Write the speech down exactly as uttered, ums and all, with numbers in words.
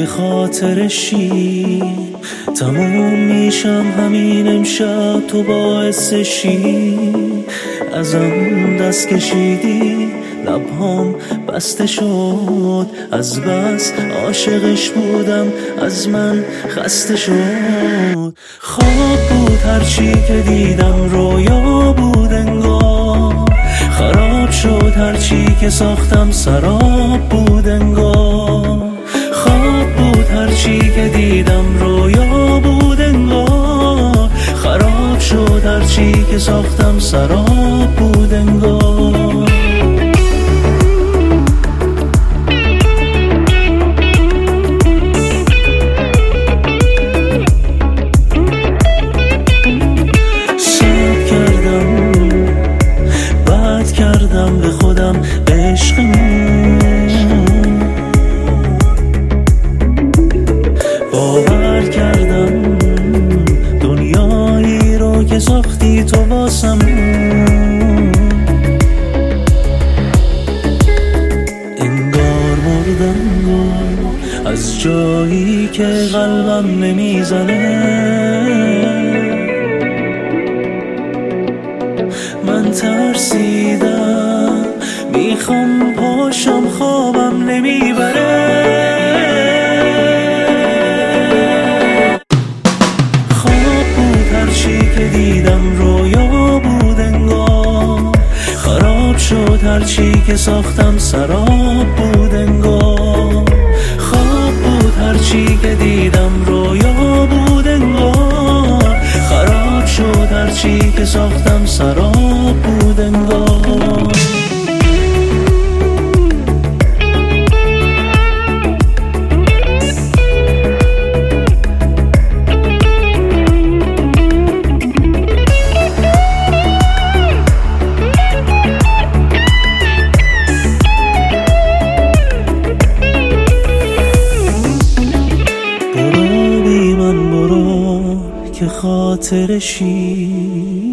خاطرشی تموم میشم همین امشب تو باعثشی ازم دست کشیدی لبهام بسته شد از بس عاشقش بودم از من خسته شد خواب بود هرچی که دیدم رویا بود انگار خراب شد هرچی که ساختم سراب بود انگار خواب بود هرچی که دیدم رویا بود انگار خراب شد هرچی که ساختم سراب بود انگار به خودم به عشقمون باور کردم دنیایی رو که ساختی تو واسمون انگار مردم از جایی که قلبم نمیزنه من ترسیدم میخوام پاشم خوابم نمیبره خواب بود هرچی که دیدم رویا بود انگار خراب شد هرچی که ساختم سراب بود انگار خواب بود هرچی که دیدم رویا بود انگار خراب شد هرچی که ساختم سراب بود انگار برو بی من برو که خاطرشی